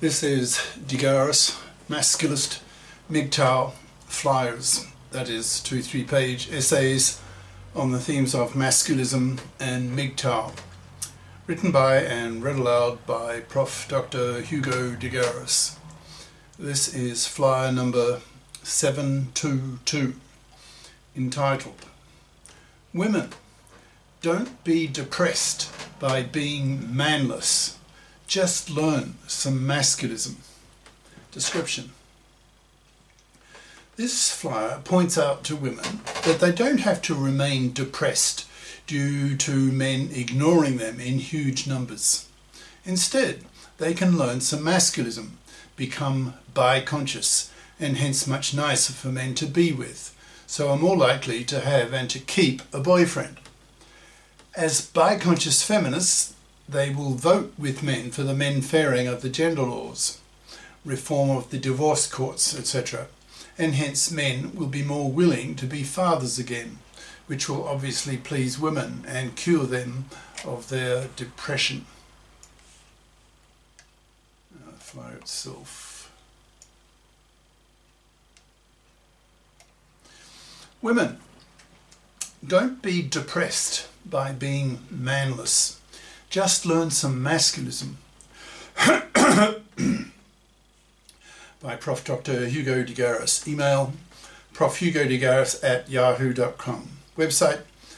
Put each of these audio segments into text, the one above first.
This is Digaris, Masculist, MGTOW, Flyers, that is 2 3-page essays on the themes of masculism and MGTOW, written by and read aloud by Prof. Dr. Hugo Digaris. This is flyer number 722, entitled, Women, don't be depressed by being manless. Just learn some masculism. Description. This flyer points out to women that they don't have to remain depressed due to men ignoring them in huge numbers. Instead, they can learn some masculism, become bi-conscious, and hence much nicer for men to be with, so are more likely to have and to keep a boyfriend. As bi-conscious feminists, they will vote with men for the men fairing of the gender laws, reform of the divorce courts, etc., and hence men will be more willing to be fathers again, which will obviously please women and cure them of their depression. Flyer itself. Women, don't be depressed by being manless. Just learn some masculism. By Prof. Dr. Hugo Digaris. Email profhugodigaris@yahoo.com. Website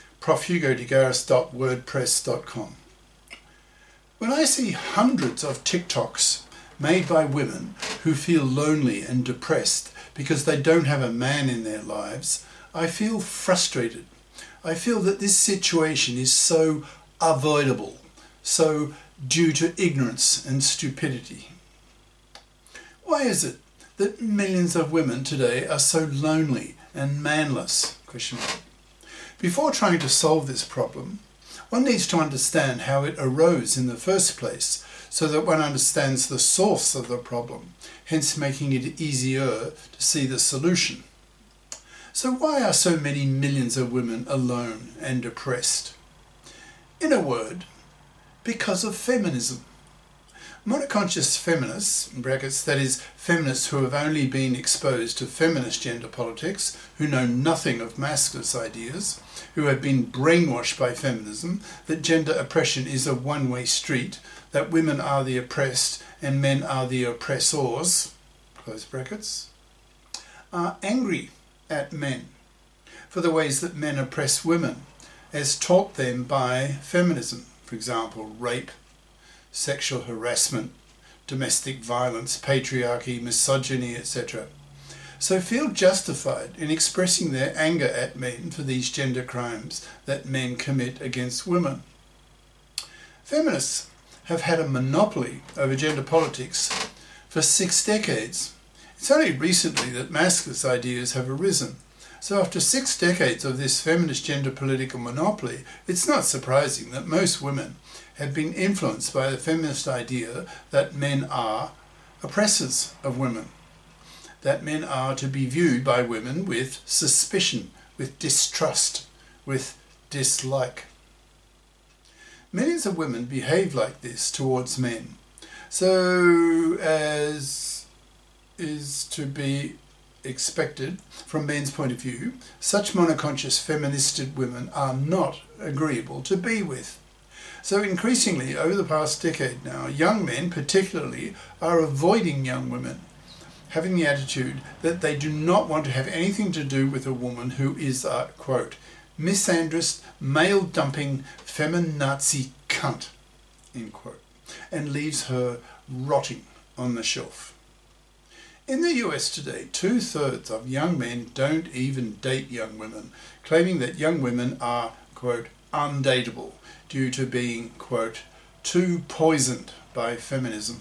profhugodigaris.wordpress.com. When I see hundreds of TikToks made by women who feel lonely and depressed because they don't have a man in their lives, I feel frustrated. I feel that this situation is so avoidable, so due to ignorance and stupidity. Why is it that millions of women today are so lonely and manless? Before trying to solve this problem, one needs to understand how it arose in the first place, so that one understands the source of the problem, hence making it easier to see the solution. So why are so many millions of women alone and depressed? In a word, because of feminism. Monoconscious feminists, in brackets, that is, feminists who have only been exposed to feminist gender politics, who know nothing of masculinist ideas, who have been brainwashed by feminism, that gender oppression is a one-way street, that women are the oppressed and men are the oppressors, close brackets, are angry at men for the ways that men oppress women, as taught them by feminism, for example, rape, sexual harassment, domestic violence, patriarchy, misogyny, etc. So feel justified in expressing their anger at men for these gender crimes that men commit against women. Feminists have had a monopoly over gender politics for 6 decades. It's only recently that masculinist ideas have arisen. So after 6 decades of this feminist gender political monopoly, it's not surprising that most women have been influenced by the feminist idea that men are oppressors of women, that men are to be viewed by women with suspicion, with distrust, with dislike. Millions of women behave like this towards men, so as is to be expected from men's point of view, such monoconscious feministed women are not agreeable to be with. So increasingly, over the past decade now, young men particularly are avoiding young women, having the attitude that they do not want to have anything to do with a woman who is a, quote, misandrist, male-dumping, feminazi cunt, end quote, and leaves her rotting on the shelf. In the US today, 2/3 of young men don't even date young women, claiming that young women are, quote, undateable due to being, quote, too poisoned by feminism.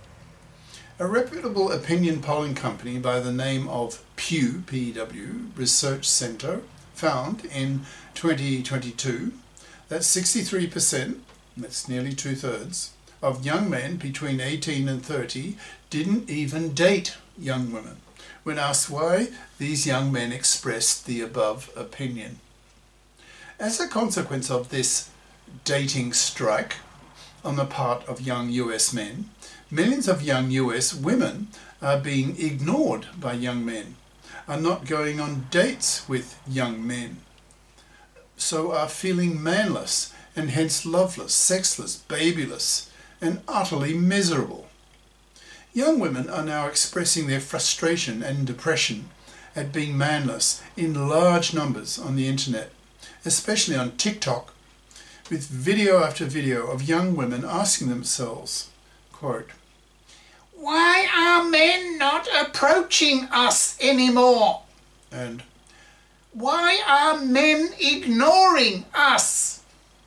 A reputable opinion polling company by the name of Pew, P-E-W, Research Center found in 2022 that 63%, that's nearly 2/3, of young men between 18 and 30 didn't even date young women. When asked why, these young men expressed the above opinion. As a consequence of this dating strike, on the part of young US men, millions of young US women are being ignored by young men, are not going on dates with young men, so are feeling manless and hence loveless, sexless, babyless, and utterly miserable. Young women are now expressing their frustration and depression at being manless in large numbers on the internet, especially on TikTok, with video after video of young women asking themselves, quote, "Why are men not approaching us anymore?" And "Why are men ignoring us?"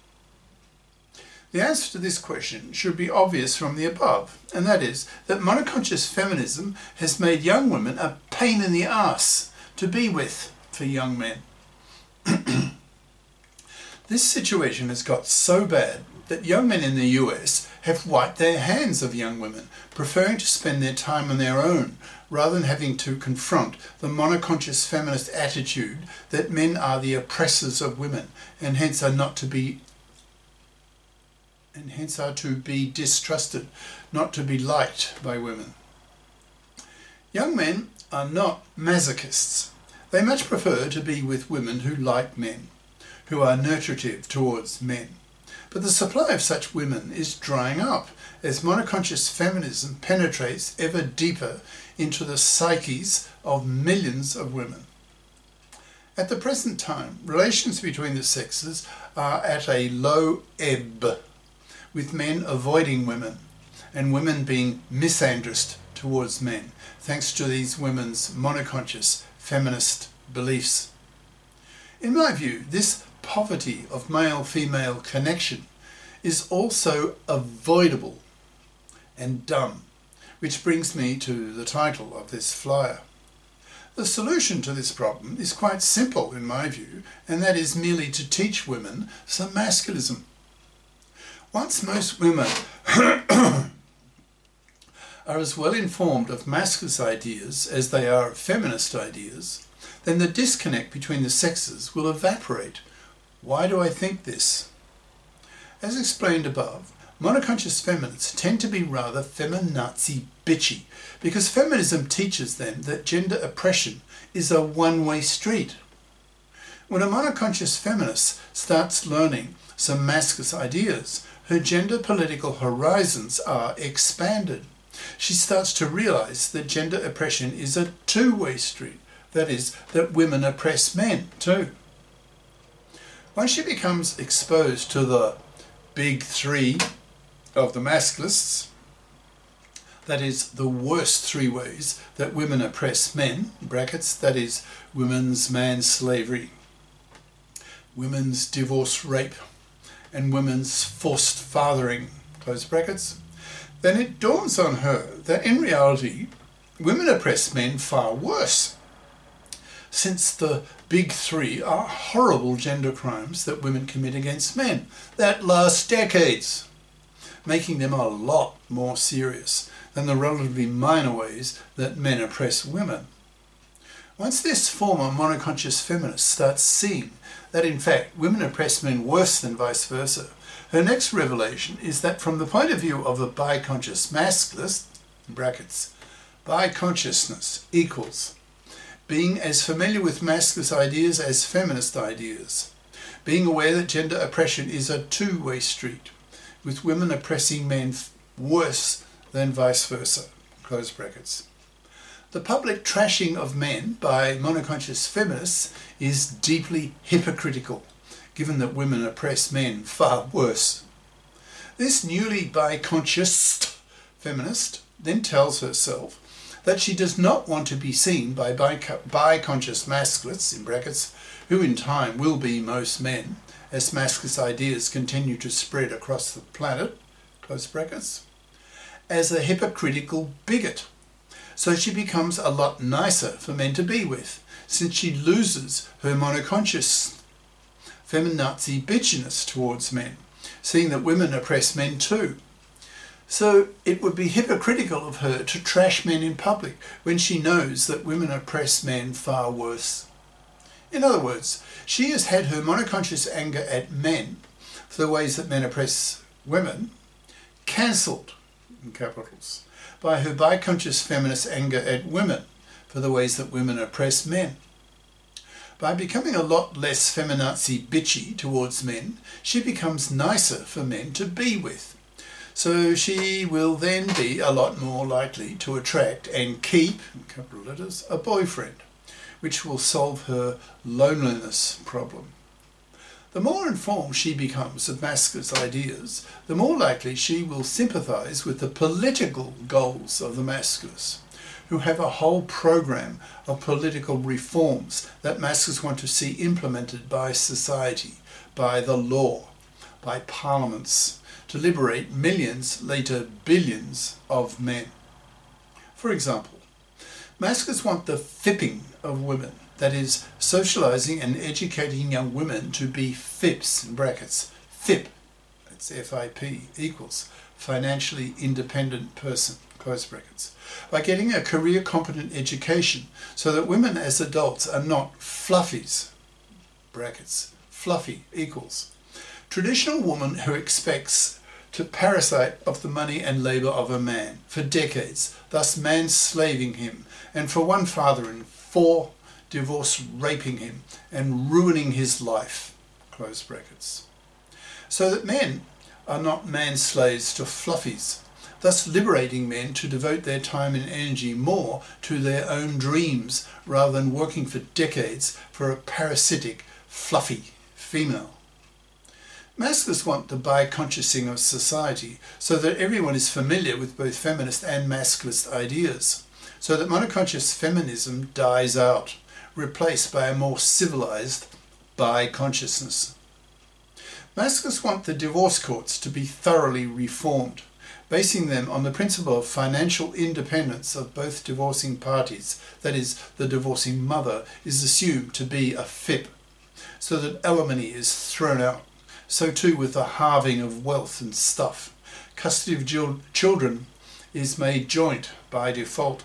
The answer to this question should be obvious from the above, and that is that monoconscious feminism has made young women a pain in the ass to be with for young men. This situation has got so bad that young men in the US have wiped their hands of young women, preferring to spend their time on their own rather than having to confront the monoconscious feminist attitude that men are the oppressors of women and hence are to be distrusted, not to be liked by women. Young men are not masochists. They much prefer to be with women who like men, who are nurturative towards men. But the supply of such women is drying up as monoconscious feminism penetrates ever deeper into the psyches of millions of women. At the present time, relations between the sexes are at a low ebb, with men avoiding women and women being misandrist towards men, thanks to these women's monoconscious feminist beliefs. In my view, this poverty of male-female connection is also avoidable and dumb, which brings me to the title of this flyer. The solution to this problem is quite simple in my view, and that is merely to teach women some masculism. Once most women are as well informed of masculine ideas as they are of feminist ideas, then the disconnect between the sexes will evaporate. Why do I think this? As explained above, monoconscious feminists tend to be rather feminazi bitchy because feminism teaches them that gender oppression is a one-way street. When a monoconscious feminist starts learning some masculine ideas, her gender political horizons are expanded. She starts to realize that gender oppression is a two-way street, that is, that women oppress men too. Once she becomes exposed to the big three of the masculists, that is, the worst three ways that women oppress men, brackets, that is, women's manslavery, women's divorce rape, and women's forced fathering, close brackets, then it dawns on her that in reality, women oppress men far worse, since the big three are horrible gender crimes that women commit against men that last decades, making them a lot more serious than the relatively minor ways that men oppress women. Once this former monoconscious feminist starts seeing that in fact women oppress men worse than vice versa, her next revelation is that from the point of view of a biconscious masculist, in brackets, biconsciousness equals being as familiar with masculine ideas as feminist ideas, being aware that gender oppression is a two-way street, with women oppressing men worse than vice versa, close brackets. The public trashing of men by monoconscious feminists is deeply hypocritical, given that women oppress men far worse. This newly biconscious feminist then tells herself that she does not want to be seen by biconscious masculists, in brackets, who in time will be most men, as masculine ideas continue to spread across the planet, close brackets, as a hypocritical bigot. So she becomes a lot nicer for men to be with, since she loses her monoconscious feminazi bitchiness towards men, seeing that women oppress men too. So it would be hypocritical of her to trash men in public when she knows that women oppress men far worse. In other words, she has had her monoconscious anger at men for the ways that men oppress women, cancelled, in capitals, by her bi-conscious feminist anger at women for the ways that women oppress men. By becoming a lot less feminazi bitchy towards men, she becomes nicer for men to be with. So she will then be a lot more likely to attract and keep, in capital letters, a boyfriend, which will solve her loneliness problem. The more informed she becomes of Mascus' ideas, the more likely she will sympathise with the political goals of the Mascus, who have a whole program of political reforms that Mascus want to see implemented by society, by the law, by parliaments, to liberate millions, later billions of men. For example, Mascus want the fipping of women, that is, socialising and educating young women to be FIPs, in brackets. FIP, that's F-I-P, equals financially independent person, close brackets, by getting a career competent education so that women as adults are not fluffies, brackets, fluffy equals traditional woman who expects to parasite off the money and labour of a man for decades, thus manslaving him, and for one father in 4 divorce raping him and ruining his life, close brackets. So that men are not man-slaves to fluffies, thus liberating men to devote their time and energy more to their own dreams rather than working for decades for a parasitic, fluffy female. Masculists want the bi-consciousing of society so that everyone is familiar with both feminist and masculist ideas, so that monoconscious feminism dies out, replaced by a more civilized bi-consciousness. Masculists want the divorce courts to be thoroughly reformed, basing them on the principle of financial independence of both divorcing parties, that is, the divorcing mother is assumed to be a FIP, so that alimony is thrown out. So too with the halving of wealth and stuff. Custody of children is made joint by default.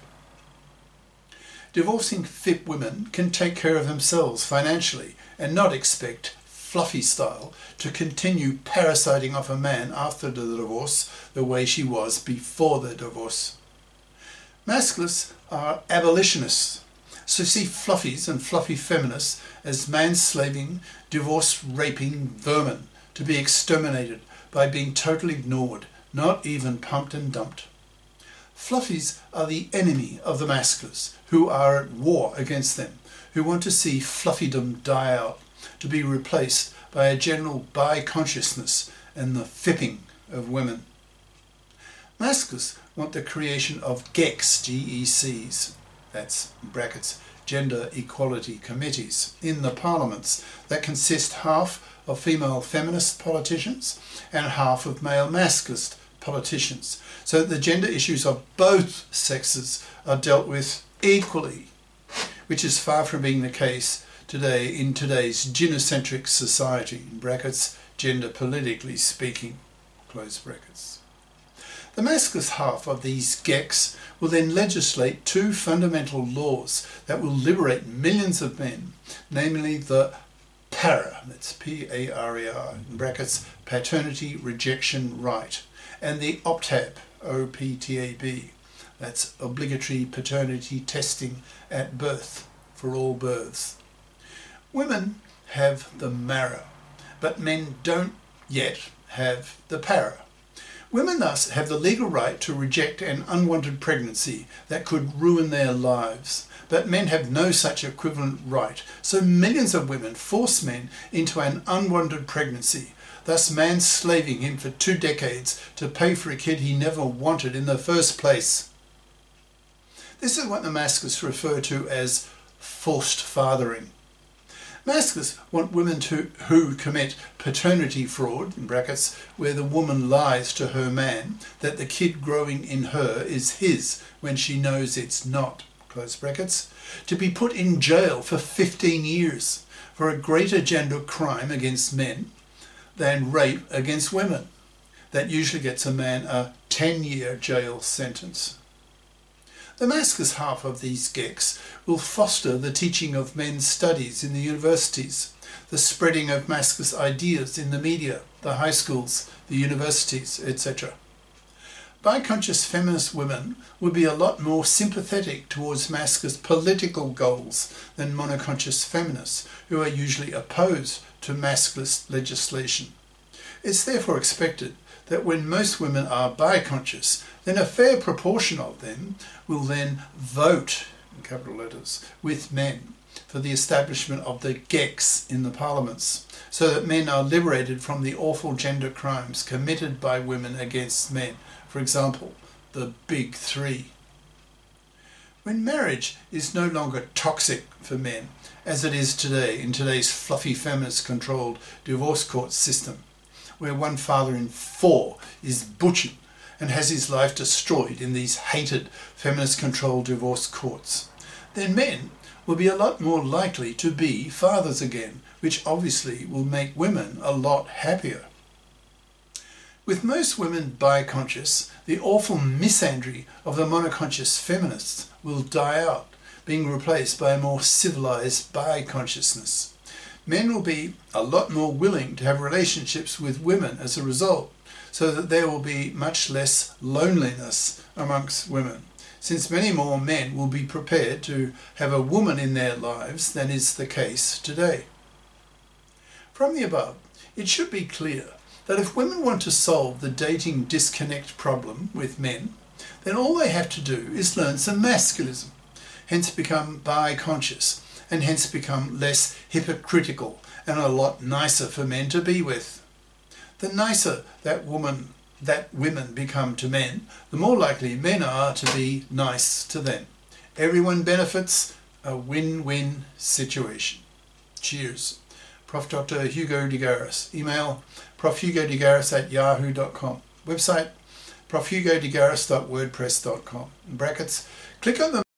Divorcing FIP women can take care of themselves financially and not expect, fluffy style, to continue parasiting off a man after the divorce the way she was before the divorce. Masculists are abolitionists, so see fluffies and fluffy feminists as manslaving, divorce-raping vermin to be exterminated by being totally ignored, not even pumped and dumped. Fluffies are the enemy of the masculists, who are at war against them, who want to see fluffydom die out, to be replaced by a general bi-consciousness and the fipping of women. Masculists want the creation of GECs, G-E-Cs, that's brackets, gender equality committees, in the parliaments that consist half of female feminist politicians and half of male masculist politicians, so that the gender issues of both sexes are dealt with equally, which is far from being the case today in today's gynocentric society, in brackets, gender politically speaking, close brackets. The masculist half of these GECs will then legislate 2 fundamental laws that will liberate millions of men, namely the PARA, that's P-A-R-E-R, in brackets, paternity rejection right, and the OPTAB, O-P-T-A-B, that's obligatory paternity testing at birth for all births. Women have the MARA, but men don't yet have the PARA. Women thus have the legal right to reject an unwanted pregnancy that could ruin their lives, but men have no such equivalent right, so millions of women force men into an unwanted pregnancy, thus manslaving him for 2 decades to pay for a kid he never wanted in the first place. This is what the masculists refer to as forced fathering. Masculists want women who commit paternity fraud, in brackets, where the woman lies to her man that the kid growing in her is his when she knows it's not, close brackets, to be put in jail for 15 years for a greater gender crime against men than rape against women. That usually gets a man a 10-year jail sentence. The masculinist half of these GECs will foster the teaching of men's studies in the universities, the spreading of masculinist ideas in the media, the high schools, the universities, etc. Bi-conscious feminist women would be a lot more sympathetic towards Masker's political goals than monoconscious feminists, who are usually opposed to Masker's legislation. It's therefore expected that when most women are bi-conscious, then a fair proportion of them will then vote, in capital letters, with men for the establishment of the GECs in the parliaments, so that men are liberated from the awful gender crimes committed by women against men. For example, the Big Three. When marriage is no longer toxic for men, as it is today in today's fluffy feminist-controlled divorce court system, where one father in 4 is butchered and has his life destroyed in these hated feminist-controlled divorce courts, then men will be a lot more likely to be fathers again, which obviously will make women a lot happier. With most women bi-conscious, the awful misandry of the monoconscious feminists will die out, being replaced by a more civilized bi-consciousness. Men will be a lot more willing to have relationships with women as a result, so that there will be much less loneliness amongst women, since many more men will be prepared to have a woman in their lives than is the case today. From the above, it should be clear that if women want to solve the dating disconnect problem with men, then all they have to do is learn some masculism, hence become bi-conscious, and hence become less hypocritical and a lot nicer for men to be with. The nicer that women become to men, the more likely men are to be nice to them. Everyone benefits, a win-win situation. Cheers. Prof. Dr. Hugo de Garis. Email profhugodegaris@yahoo.com. Website profhugodegaris.wordpress.com. In brackets, click on the